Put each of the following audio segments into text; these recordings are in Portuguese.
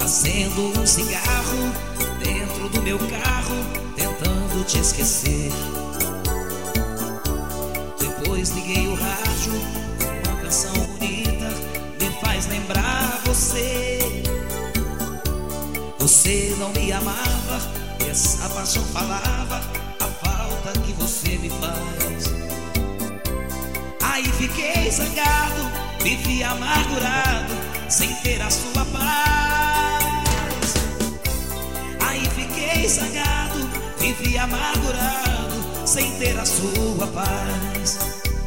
acendo um cigarro dentro do meu carro, tentando te esquecer. Depois liguei o rádio, uma canção bonita me faz lembrar você. Você não me amava, essa paixão falava a falta que você me faz. Aí fiquei zangado, vivi amargurado, sem ter a sua paz. Aí fiquei zangado, vivi amargurado, sem ter a sua paz.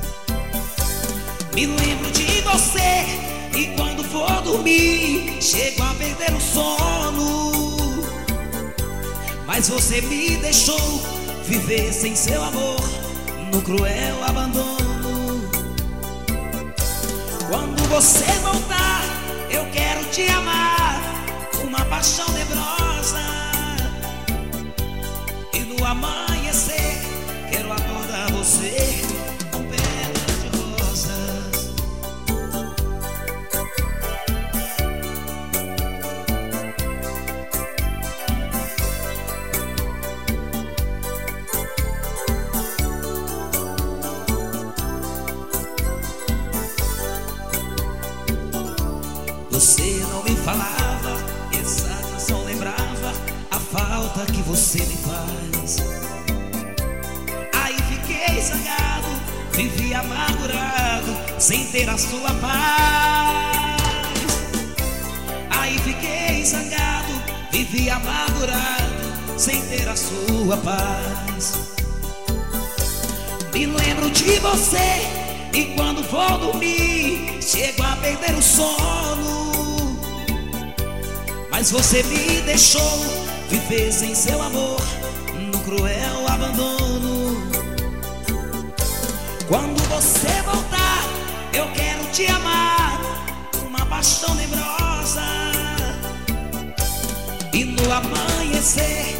Me lembro de você e quando for dormir chego a perder o sono. Mas você me deixou viver sem seu amor no cruel abandono. Quando você voltar eu quero te amar, uma paixão nebrosa. E no amanhecer quero acordar você com pedras de rosas. Você não me falava, essa canção lembrava a falta que você me faz. Aí fiquei zangado, vivi amargurado, sem ter a sua paz. Aí fiquei zangado, vivi amargurado, sem ter a sua paz. Me lembro de você e quando vou dormir chego a perder o sono. Mas você me deixou viver sem seu amor no cruel abandono. Quando você voltar eu quero te amar, uma paixão nebrosa. E no amanhecer